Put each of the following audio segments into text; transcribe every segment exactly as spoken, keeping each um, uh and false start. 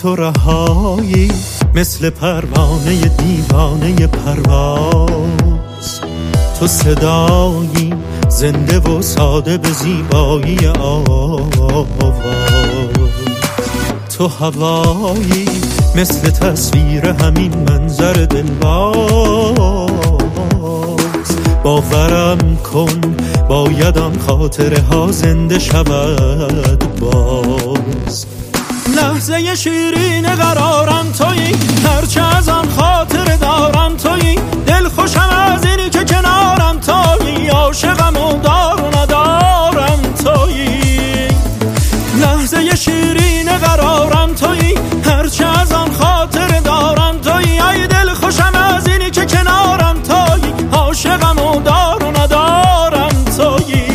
تو رهایی مثل پروانه دیوانه پرواز. تو صدایی زنده و ساده به زیبایی آواز. تو هوایی مثل تصویر همین منظر دلباز. باورم کن باید آن خاطره ها زنده شود باز. لحظه شیرین قرارم تویی، هرچه از آن خاطره دارم تویی. دل خوشم از اینی که کنارم تویی، عاشقم و دار و ندارم تویی. لحظه شیرین قرارم تویی، هرچه از آن خاطره دارم تویی. ای دل خوشم از اینی که کنارم تویی، عاشقم و دار و ندارم تویی.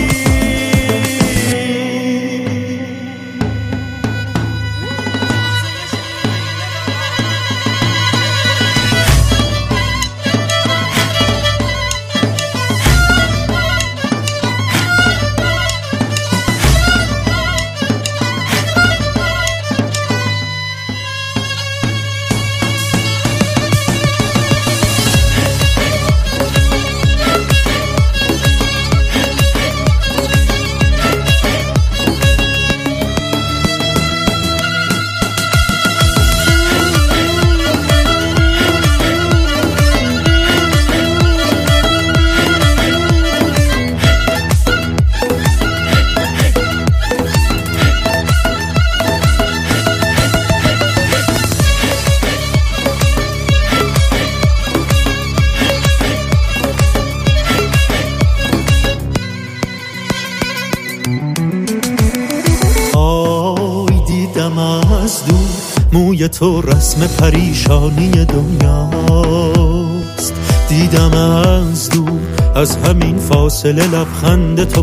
از دور موی تو رسم پریشانی دنیاست. دیدم از دور از همین فاصله لبخند تو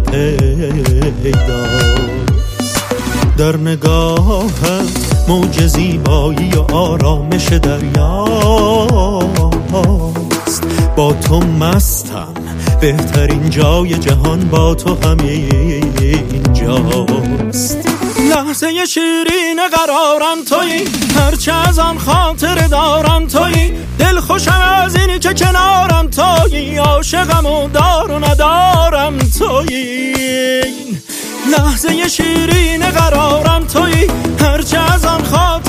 پیداست. در نگاهم موج زیبایی و آرامش دریاست. با تو مستم، بهترین جای جهان با تو همین جاست. لحظه شیرین قرارم تویی، هرچه از آن خاطر دارم تویی. دل خوشم از اینی که کنارم تویی، عاشقم و دار و ندارم تویی. لحظه شیرین قرارم تویی، هرچه از آن خاطر